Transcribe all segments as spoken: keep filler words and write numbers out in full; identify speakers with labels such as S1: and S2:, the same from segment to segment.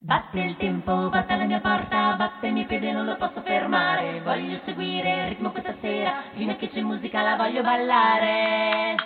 S1: Batte il tempo, batte alla mia porta, batte il mio piede, non lo posso fermare. Voglio seguire il ritmo questa sera, fino a che c'è musica la voglio ballare.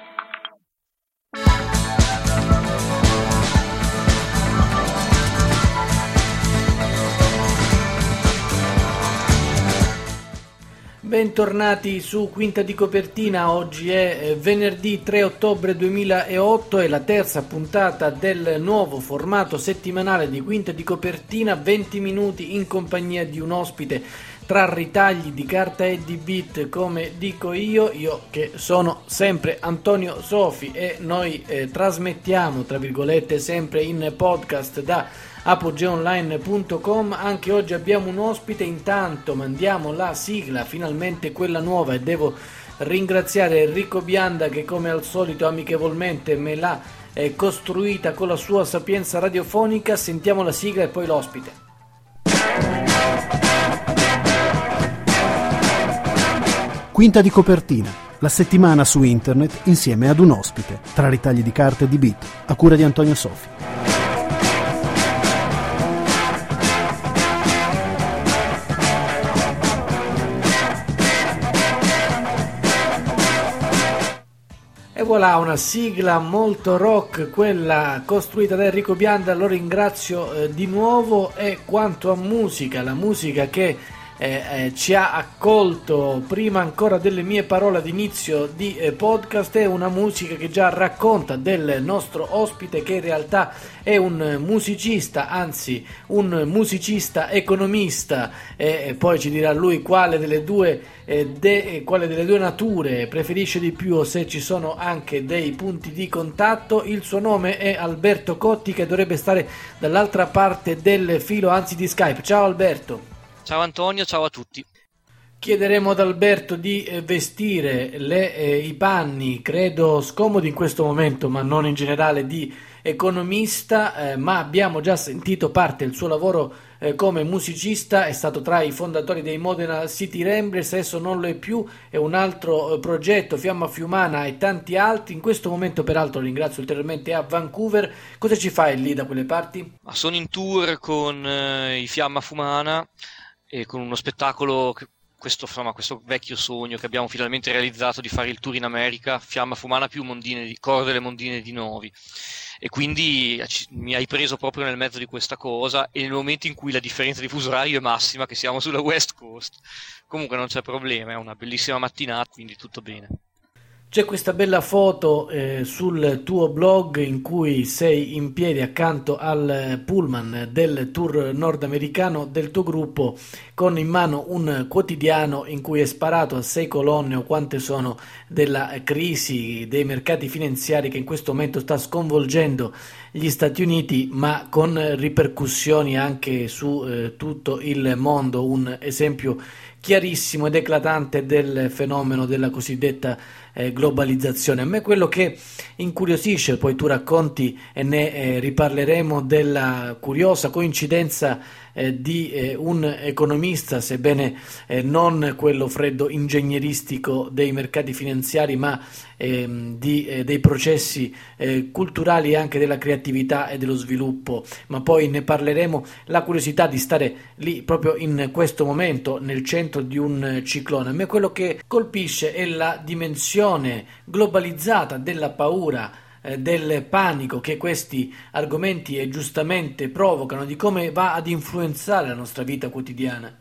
S2: Bentornati su Quinta di Copertina. Oggi è venerdì tre ottobre duemilaotto e la terza puntata del nuovo formato settimanale di Quinta di Copertina, venti minuti in compagnia di un ospite tra ritagli di carta e di beat, come dico io, io che sono sempre Antonio Sofi, e noi eh, trasmettiamo tra virgolette sempre in podcast da apogee online punto com. Anche oggi abbiamo un ospite, intanto mandiamo la sigla, finalmente quella nuova, e devo ringraziare Enrico Bianda che come al solito amichevolmente me l'ha eh, costruita con la sua sapienza radiofonica. Sentiamo la sigla e poi l'ospite.
S3: Quinta di Copertina, la settimana su internet insieme ad un ospite, tra ritagli di carte e di beat, a cura di Antonio Sofi.
S2: E voilà, una sigla molto rock, quella costruita da Enrico Bianda, lo ringrazio eh, di nuovo. E quanto a musica, la musica che eh, eh, ci ha accolto prima ancora delle mie parole d'inizio di eh, podcast è una musica che già racconta del nostro ospite, che in realtà è un musicista, anzi un musicista economista, e, e poi ci dirà lui quale delle due eh, de, quale delle due nature preferisce di più, o se ci sono anche dei punti di contatto. Il suo nome è Alberto Cotti, che dovrebbe stare dall'altra parte del filo, anzi di Skype. Ciao Alberto.
S4: Ciao Antonio, ciao a tutti.
S2: Chiederemo ad Alberto di eh, vestire le, eh, i panni, credo scomodi in questo momento, ma non in generale, di economista, eh, ma abbiamo già sentito parte del suo lavoro eh, come musicista. È stato tra i fondatori dei Modena City Ramblers, adesso non lo è più, è un altro eh, progetto, Fiamma Fiumana e tanti altri. In questo momento peraltro ringrazio ulteriormente a Vancouver. Cosa ci fai lì da quelle parti?
S4: Ma sono in tour con eh, i Fiamma Fiumana e con uno spettacolo che, questo, insomma, questo vecchio sogno che abbiamo finalmente realizzato, di fare il tour in America, Fiamma Fiumana più Mondine di, Coro delle Mondine di Novi. E quindi ci, mi hai preso proprio nel mezzo di questa cosa, e nel momento in cui la differenza di fuso orario è massima, che siamo sulla West Coast. Comunque non c'è problema, è una bellissima mattinata, quindi tutto bene.
S2: C'è questa bella foto eh, sul tuo blog in cui sei in piedi accanto al pullman del tour nordamericano del tuo gruppo, con in mano un quotidiano in cui è sparato a sei colonne, o quante sono, della crisi dei mercati finanziari che in questo momento sta sconvolgendo gli Stati Uniti, ma con ripercussioni anche su eh, tutto il mondo. Un esempio chiarissimo ed eclatante del fenomeno della cosiddetta eh, globalizzazione. A me quello che incuriosisce, poi tu racconti e ne eh, riparleremo, della curiosa coincidenza eh, di eh, un economista, sebbene eh, non quello freddo ingegneristico dei mercati finanziari, ma ehm, di, eh, dei processi eh, culturali e anche della creatività e dello sviluppo. Ma poi ne parleremo. La curiosità di stare lì proprio in questo momento nel centro di un ciclone. A me quello che colpisce è la dimensione globalizzata della paura, eh, del panico che questi argomenti eh, giustamente provocano, di come va ad influenzare la nostra vita quotidiana.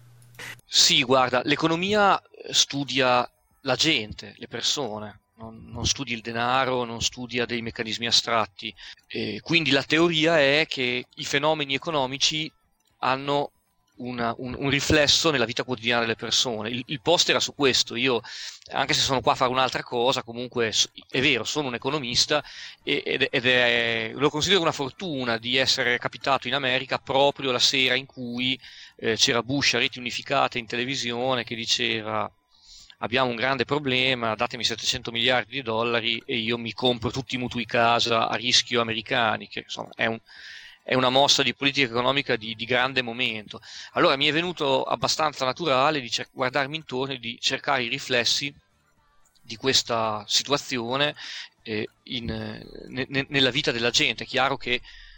S4: Sì, guarda, l'economia studia la gente, le persone, non, non studia il denaro, non studia dei meccanismi astratti. E quindi la teoria è che i fenomeni economici hanno Una, un, un riflesso nella vita quotidiana delle persone. Il, il post era su questo. Io, anche se sono qua a fare un'altra cosa, comunque è vero, sono un economista, ed, ed è, lo considero una fortuna di essere capitato in America proprio la sera in cui eh, c'era Bush a reti unificate in televisione che diceva: abbiamo un grande problema, datemi settecento miliardi di dollari e io mi compro tutti i mutui casa a rischio americani, che insomma è un è una mossa di politica economica di, di grande momento. Allora mi è venuto abbastanza naturale di cer- guardarmi intorno e di cercare i riflessi di questa situazione eh, in, ne, ne, nella vita della gente. È chiaro che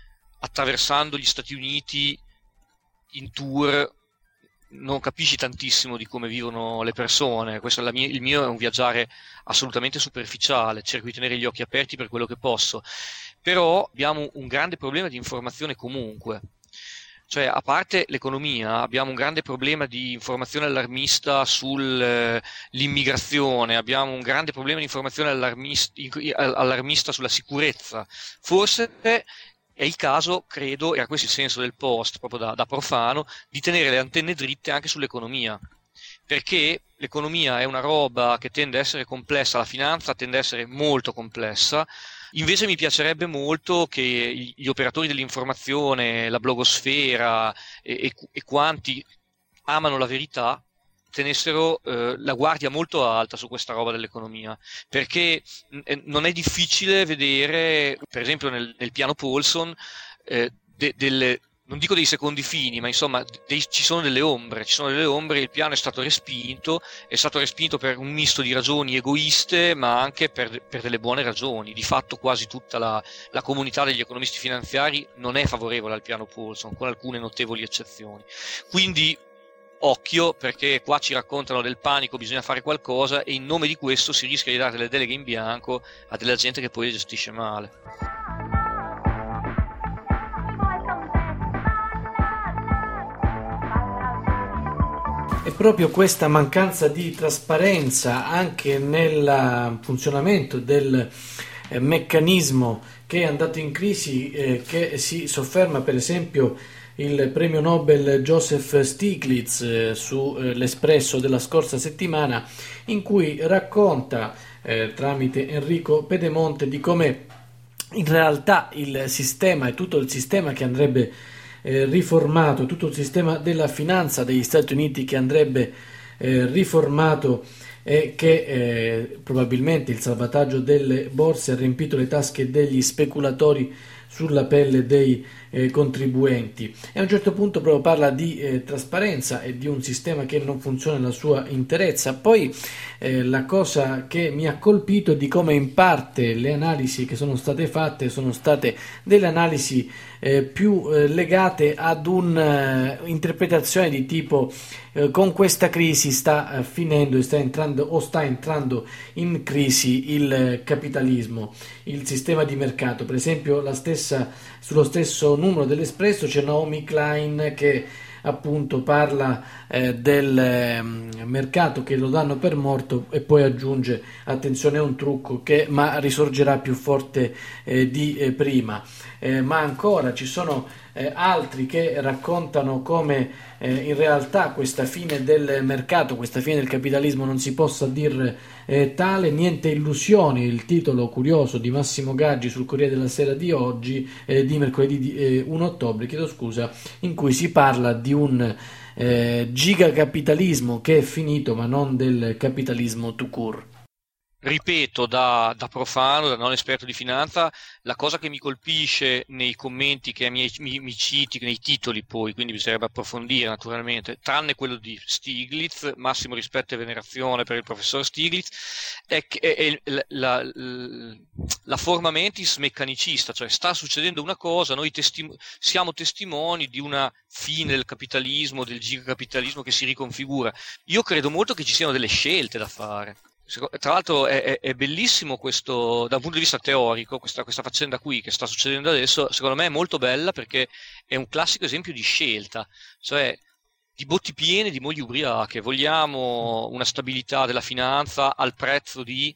S4: attraversando gli Stati Uniti in tour non capisci tantissimo di come vivono le persone. Questo è la mia, il mio è un viaggiare assolutamente superficiale, cerco di tenere gli occhi aperti per quello che posso, però abbiamo un grande problema di informazione comunque. Cioè, a parte l'economia, abbiamo un grande problema di informazione allarmista sull'immigrazione, abbiamo un grande problema di informazione allarmista, allarmista sulla sicurezza. Forse è il caso, credo, era questo il senso del post, proprio da, da profano, di tenere le antenne dritte anche sull'economia. Perché l'economia è una roba che tende a essere complessa, la finanza tende a essere molto complessa. Invece mi piacerebbe molto che gli operatori dell'informazione, la blogosfera e, e, e quanti amano la verità tenessero eh, la guardia molto alta su questa roba dell'economia, perché eh, non è difficile vedere, per esempio nel, nel piano Paulson, eh, de, delle non dico dei secondi fini, ma insomma dei, ci sono delle ombre, ci sono delle ombre, il piano è stato respinto, è stato respinto per un misto di ragioni egoiste, ma anche per, per delle buone ragioni. Di fatto quasi tutta la, la comunità degli economisti finanziari non è favorevole al piano Paulson, con alcune notevoli eccezioni. Quindi occhio, perché qua ci raccontano del panico, bisogna fare qualcosa, e in nome di questo si rischia di dare delle deleghe in bianco a della gente che poi le gestisce male.
S2: È proprio questa mancanza di trasparenza anche nel funzionamento del eh, meccanismo che è andato in crisi, eh, che si sofferma per esempio il premio Nobel Joseph Stiglitz eh, su eh, l'Espresso della scorsa settimana, in cui racconta eh, tramite Enrico Pedemonte di come in realtà il sistema e tutto il sistema che andrebbe Eh, riformato, tutto il sistema della finanza degli Stati Uniti che andrebbe eh, riformato, e che eh, probabilmente il salvataggio delle borse ha riempito le tasche degli speculatori sulla pelle dei eh, contribuenti. E a un certo punto proprio parla di eh, trasparenza e di un sistema che non funziona nella sua interezza. Poi eh, la cosa che mi ha colpito è di come in parte le analisi che sono state fatte sono state delle analisi eh, più eh, legate ad un'interpretazione uh, di tipo eh, con questa crisi sta uh, finendo e sta entrando o sta entrando in crisi il eh, capitalismo, il sistema di mercato. Per esempio la stessa, sullo stesso numero dell'Espresso c'è Naomi Klein che appunto parla eh, del eh, mercato che lo danno per morto, e poi aggiunge attenzione, è un trucco che ma risorgerà più forte eh, di eh, prima. Eh, ma ancora ci sono eh, altri che raccontano come eh, in realtà questa fine del mercato, questa fine del capitalismo non si possa dir eh, tale. Niente illusioni, il titolo curioso di Massimo Gaggi sul Corriere della Sera di oggi, eh, di mercoledì di, eh, primo ottobre, chiedo scusa, in cui si parla di un eh, gigacapitalismo che è finito, ma non del capitalismo tout court.
S4: Ripeto, da, da profano, da non esperto di finanza, la cosa che mi colpisce nei commenti che mi, mi, mi citi, nei titoli poi, quindi bisognerebbe approfondire naturalmente, tranne quello di Stiglitz, massimo rispetto e venerazione per il professor Stiglitz, è, che, è, è la, la, la forma mentis meccanicista, cioè sta succedendo una cosa, noi testim- siamo testimoni di una fine del capitalismo, del gigacapitalismo che si riconfigura. Io credo molto che ci siano delle scelte da fare. Tra l'altro è, è, è bellissimo questo, da un punto di vista teorico, questa, questa faccenda qui che sta succedendo adesso, secondo me è molto bella perché è un classico esempio di scelta, cioè di botti piene di mogli ubriache. Vogliamo una stabilità della finanza al prezzo di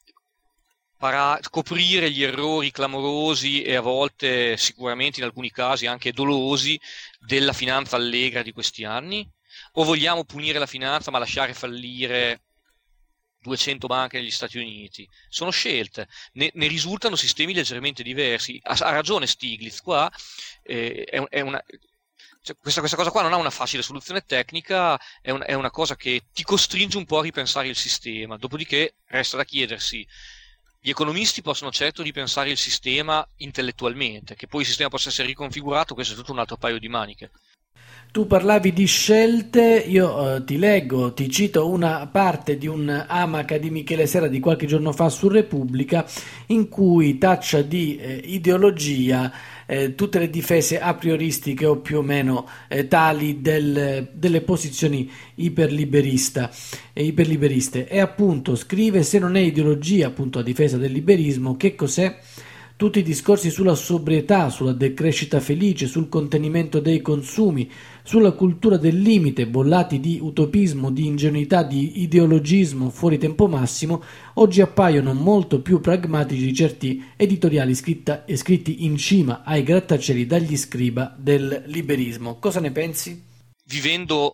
S4: para- coprire gli errori clamorosi e a volte sicuramente in alcuni casi anche dolosi della finanza allegra di questi anni, o vogliamo punire la finanza ma lasciare fallire duecento banche negli Stati Uniti? Sono scelte, ne, ne risultano sistemi leggermente diversi. Ha, ha ragione Stiglitz qua, eh, è, è una, cioè questa, questa cosa qua non ha una facile soluzione tecnica, è, un, è una cosa che ti costringe un po' a ripensare il sistema, dopodiché resta da chiedersi. Gli economisti possono certo ripensare il sistema intellettualmente, che poi il sistema possa essere riconfigurato, questo è tutto un altro paio di maniche.
S2: Tu parlavi di scelte, io eh, ti leggo, ti cito una parte di un Amaca di Michele Serra di qualche giorno fa su Repubblica, in cui taccia di eh, ideologia eh, tutte le difese a prioristiche o più o meno eh, tali del, delle posizioni iperliberista, eh, iperliberiste. E appunto scrive: se non è ideologia appunto a difesa del liberismo, che cos'è? Tutti i discorsi sulla sobrietà, sulla decrescita felice, sul contenimento dei consumi, sulla cultura del limite, bollati di utopismo, di ingenuità, di ideologismo fuori tempo massimo, oggi appaiono molto più pragmatici di certi editoriali scritta, scritti in cima ai grattacieli dagli scriba del liberismo. Cosa ne pensi?
S4: Vivendo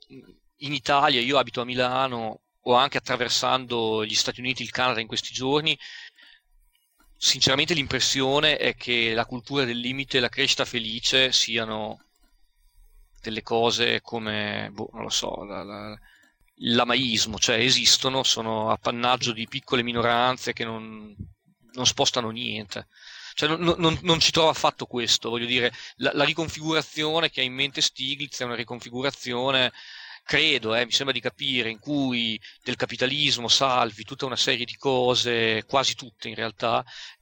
S4: in Italia, io abito a Milano, o anche attraversando gli Stati Uniti, il Canada in questi giorni, sinceramente l'impressione è che la cultura del limite e la crescita felice siano delle cose come, boh, non lo so, la, la, l'amaismo, cioè esistono, sono appannaggio di piccole minoranze che non, non spostano niente. Cioè non, non, non ci trova affatto questo, voglio dire, la, la riconfigurazione che ha in mente Stiglitz è una riconfigurazione, credo, eh, mi sembra di capire, in cui del capitalismo salvi tutta una serie di cose, quasi tutte in realtà,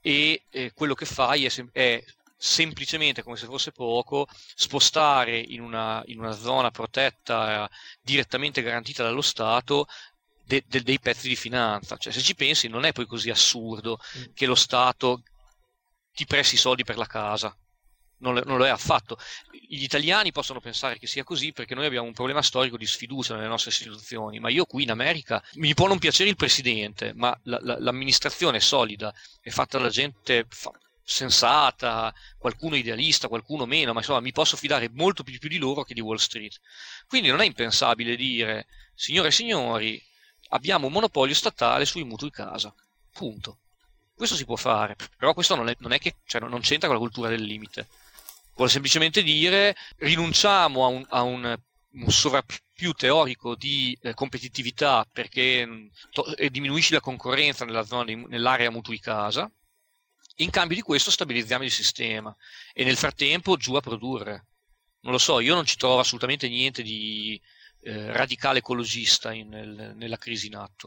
S4: e eh, quello che fai è, sem- è semplicemente, come se fosse poco, spostare in una, in una zona protetta, eh, direttamente garantita dallo Stato, de- de- dei pezzi di finanza. Cioè, se ci pensi, non è poi così assurdo mm. che lo Stato ti presti i soldi per la casa. Non lo, non lo è affatto. Gli italiani possono pensare che sia così perché noi abbiamo un problema storico di sfiducia nelle nostre istituzioni, ma io qui in America, mi può non piacere il presidente, ma la, la, l'amministrazione è solida, è fatta da gente fa, sensata, qualcuno idealista, qualcuno meno, ma insomma mi posso fidare molto più, più di loro che di Wall Street. Quindi non è impensabile dire: signore e signori, abbiamo un monopolio statale sui mutui casa, punto. Questo si può fare, però questo non è, non è che, cioè, non c'entra con la cultura del limite. Vuole semplicemente dire: rinunciamo a un, a un, un sovrappiù teorico di eh, competitività perché to- e diminuisci la concorrenza nella zona di, nell'area mutui casa, in cambio di questo stabilizziamo il sistema e nel frattempo giù a produrre. Non lo so, io non ci trovo assolutamente niente di eh, radicale ecologista in, nel, nella crisi in atto.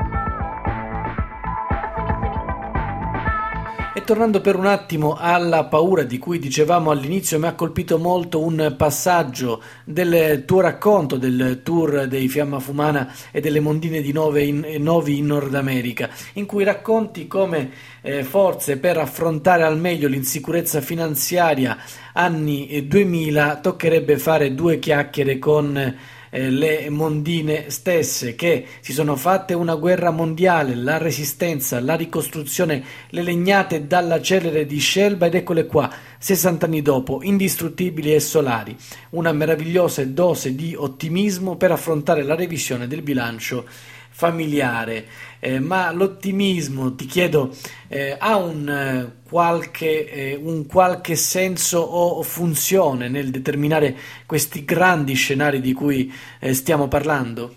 S2: E tornando per un attimo alla paura di cui dicevamo all'inizio, mi ha colpito molto un passaggio del tuo racconto del tour dei Fiamma Fumana e delle mondine di Nove in, Novi in Nord America, in cui racconti come eh, forse per affrontare al meglio l'insicurezza finanziaria anni duemila toccherebbe fare due chiacchiere con Eh, le mondine stesse, che si sono fatte una guerra mondiale, la resistenza, la ricostruzione, le legnate dalla celere di Scelba, ed eccole qua, sessanta anni dopo, indistruttibili e solari. Una meravigliosa dose di ottimismo per affrontare la revisione del bilancio familiare. Eh, ma l'ottimismo, ti chiedo, eh, ha un, eh, qualche, eh, un qualche senso o funzione nel determinare questi grandi scenari di cui eh, stiamo parlando?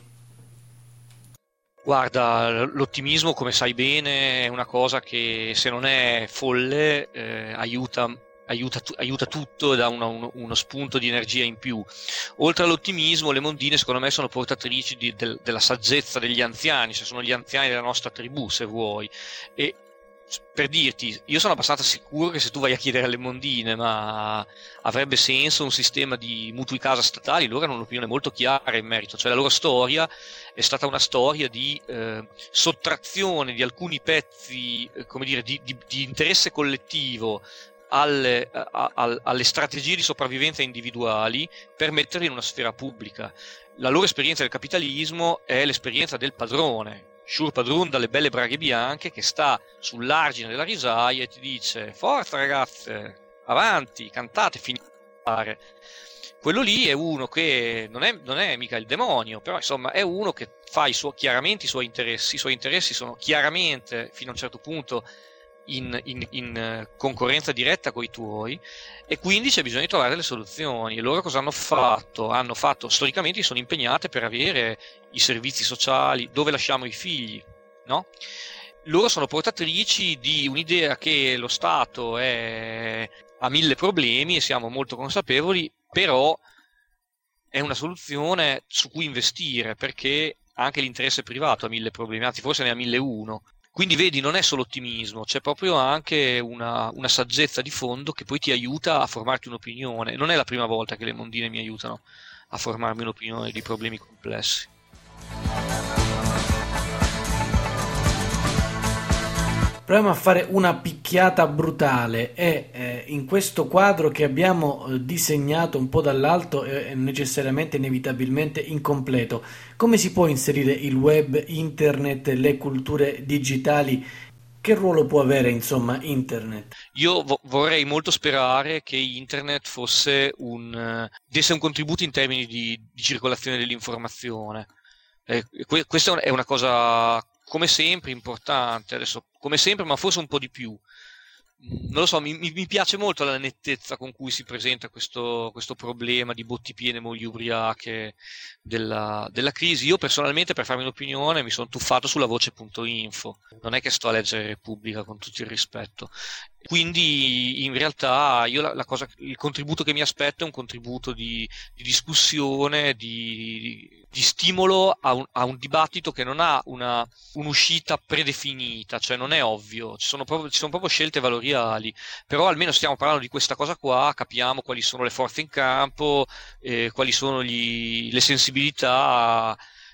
S4: Guarda, l'ottimismo, come sai bene, è una cosa che, se non è folle, eh, aiuta Aiuta, aiuta tutto e dà uno, uno, uno spunto di energia in più. Oltre all'ottimismo, le mondine secondo me sono portatrici di, del, della saggezza degli anziani, cioè sono gli anziani della nostra tribù, se vuoi. E per dirti, io sono abbastanza sicuro che se tu vai a chiedere alle mondine ma avrebbe senso un sistema di mutui casa statali, loro hanno un'opinione molto chiara in merito. Cioè la loro storia è stata una storia di eh, sottrazione di alcuni pezzi, eh, come dire, di, di, di interesse collettivo Alle, a, a, alle strategie di sopravvivenza individuali per metterli in una sfera pubblica. La loro esperienza del capitalismo è l'esperienza del padrone, Sciur Padrun dalle belle braghe bianche, che sta sull'argine della risaia e ti dice: forza ragazze, avanti, cantate, finite. Quello lì è uno che non è, non è mica il demonio, però insomma è uno che fa i suoi, chiaramente i suoi interessi. I suoi interessi sono chiaramente, fino a un certo punto, In, in, in concorrenza diretta con i tuoi, e quindi c'è bisogno di trovare delle soluzioni. E loro cosa hanno fatto? Hanno fatto, storicamente sono impegnate per avere i servizi sociali, dove lasciamo i figli, no? Loro sono portatrici di un'idea che lo Stato è, ha mille problemi e siamo molto consapevoli, però è una soluzione su cui investire, perché anche l'interesse privato ha mille problemi, anzi forse ne ha mille uno. Quindi vedi, non è solo ottimismo, c'è proprio anche una, una saggezza di fondo che poi ti aiuta a formarti un'opinione. Non è la prima volta che le mondine mi aiutano a formarmi un'opinione di problemi complessi.
S2: Proviamo a fare una picchiata brutale e eh, in questo quadro che abbiamo eh, disegnato un po' dall'alto e eh, necessariamente, inevitabilmente incompleto, come si può inserire il web, internet, le culture digitali? Che ruolo può avere, insomma, internet?
S4: Io vo- vorrei molto sperare che internet fosse un, uh, desse un contributo in termini di, di circolazione dell'informazione. Eh, que- questa è una cosa, come sempre, importante, adesso come sempre, ma forse un po' di più. Non lo so, mi, mi piace molto la nettezza con cui si presenta questo, questo problema di botti piene, mogli ubriache della, della crisi. Io personalmente, per farmi un'opinione, mi sono tuffato sulla voce punto info, non è che sto a leggere Repubblica, con tutto il rispetto. Quindi in realtà io la, la cosa, il contributo che mi aspetto è un contributo di, di discussione, di, di stimolo a un, a un dibattito che non ha una, un'uscita predefinita, cioè non è ovvio, ci sono proprio, ci sono proprio scelte valoriali, però almeno stiamo parlando di questa cosa qua, capiamo quali sono le forze in campo, eh, quali sono gli, le sensibilità.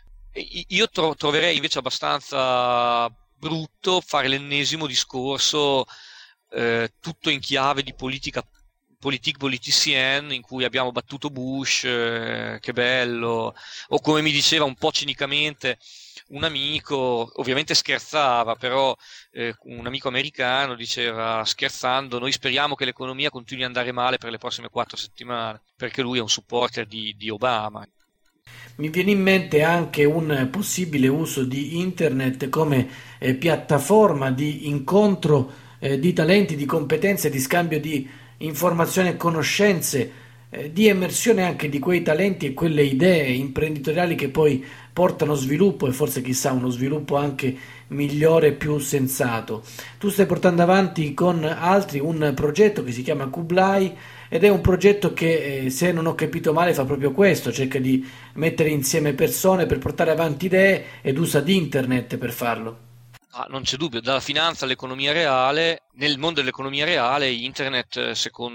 S4: Io tro- troverei invece abbastanza brutto fare l'ennesimo discorso Eh, tutto in chiave di politica politique politicienne, in cui abbiamo battuto Bush, eh, che bello, o come mi diceva un po' cinicamente un amico, ovviamente scherzava, però eh, un amico americano diceva scherzando: noi speriamo che l'economia continui ad andare male per le prossime quattro settimane, perché lui è un supporter di, di Obama.
S2: Mi viene in mente anche un possibile uso di internet come eh, piattaforma di incontro eh, di talenti, di competenze, di scambio di informazioni e conoscenze, eh, di emersione anche di quei talenti e quelle idee imprenditoriali che poi portano sviluppo e forse chissà uno sviluppo anche migliore e più sensato. Tu stai portando avanti con altri un progetto che si chiama Kublai ed è un progetto che, eh, se non ho capito male, fa proprio questo, cerca di mettere insieme persone per portare avanti idee ed usa di internet per farlo.
S4: Ah, non c'è dubbio, dalla finanza all'economia reale, nel mondo dell'economia reale internet,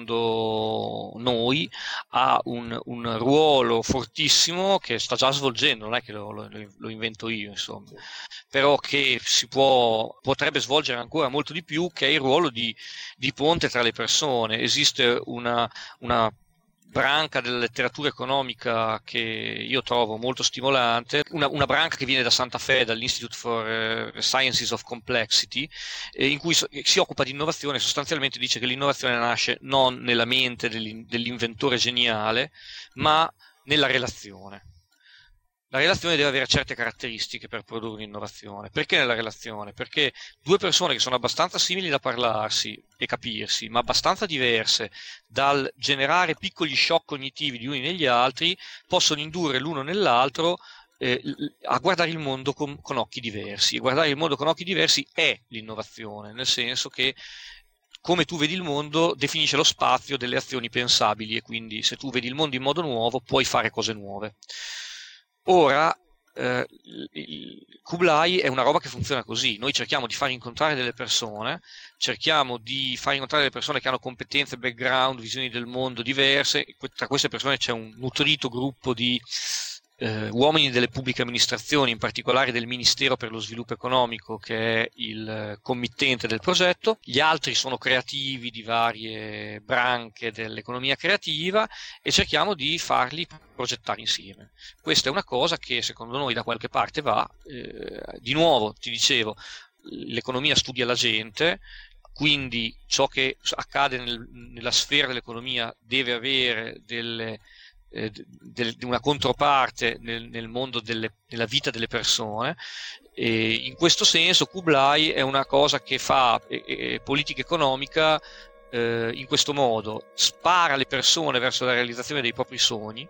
S4: secondo noi, ha un, un ruolo fortissimo che sta già svolgendo, non è che lo, lo, lo invento io, insomma, però che si può, potrebbe svolgere ancora molto di più, che è il ruolo di, di ponte tra le persone. Esiste una, una branca della letteratura economica che io trovo molto stimolante, una, una branca che viene da Santa Fe, dall'Institute for uh, Sciences of Complexity, eh, in cui so, si occupa di innovazione. Sostanzialmente dice che l'innovazione nasce non nella mente dell'in, dell'inventore geniale, ma nella relazione. La relazione deve avere certe caratteristiche per produrre un'innovazione. Perché nella relazione? Perché due persone che sono abbastanza simili da parlarsi e capirsi, ma abbastanza diverse dal generare piccoli shock cognitivi gli uni negli altri, possono indurre l'uno nell'altro eh, a guardare il mondo con, con occhi diversi. E guardare il mondo con occhi diversi è l'innovazione, nel senso che come tu vedi il mondo definisce lo spazio delle azioni pensabili, e quindi se tu vedi il mondo in modo nuovo puoi fare cose nuove. Ora, eh, il Kublai è una roba che funziona così. Noi cerchiamo di far incontrare delle persone, cerchiamo di far incontrare delle persone che hanno competenze, background, visioni del mondo diverse. Tra queste persone c'è un nutrito gruppo di eh, uomini delle pubbliche amministrazioni, in particolare del Ministero per lo Sviluppo Economico, che è il committente del progetto. Gli altri sono creativi di varie branche dell'economia creativa e cerchiamo di farli progettare insieme. Questa è una cosa che secondo noi da qualche parte va. Eh, di nuovo ti dicevo, l'economia studia la gente, quindi ciò che accade nel, nella sfera dell'economia deve avere delle Eh, del, di una controparte nel, nel mondo delle, nella vita delle persone, e in questo senso Kublai è una cosa che fa eh, eh, politica economica eh, in questo modo: spara le persone verso la realizzazione dei propri sogni,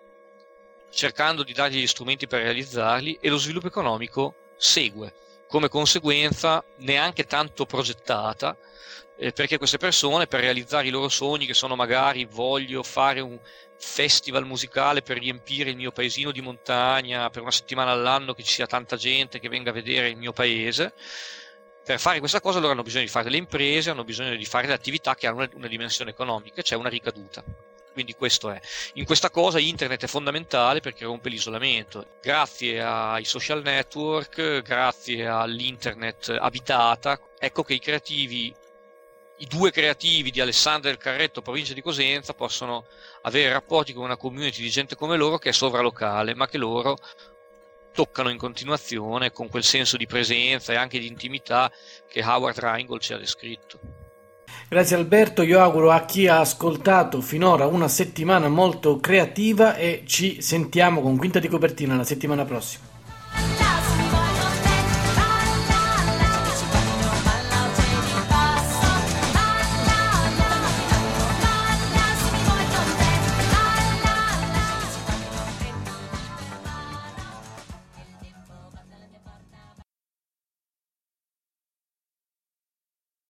S4: cercando di dargli gli strumenti per realizzarli, e lo sviluppo economico segue come conseguenza, neanche tanto progettata, eh, perché queste persone, per realizzare i loro sogni, che sono magari voglio fare un festival musicale per riempire il mio paesino di montagna per una settimana all'anno, che ci sia tanta gente che venga a vedere il mio paese, Per fare questa cosa loro hanno bisogno di fare delle imprese, hanno bisogno di fare le attività che hanno una, una dimensione economica, c'è una ricaduta. Quindi questo è. In questa cosa internet è fondamentale perché rompe l'isolamento. Grazie ai social network, grazie all'internet abitata, ecco che i creativi, i due creativi di Alessandria del Carretto, provincia di Cosenza, possono avere rapporti con una community di gente come loro che è sovralocale, ma che loro toccano in continuazione con quel senso di presenza e anche di intimità che Howard Rheingold ci ha descritto.
S2: Grazie Alberto, io auguro a chi ha ascoltato finora una settimana molto creativa e ci sentiamo con Quinta di Copertina la settimana prossima.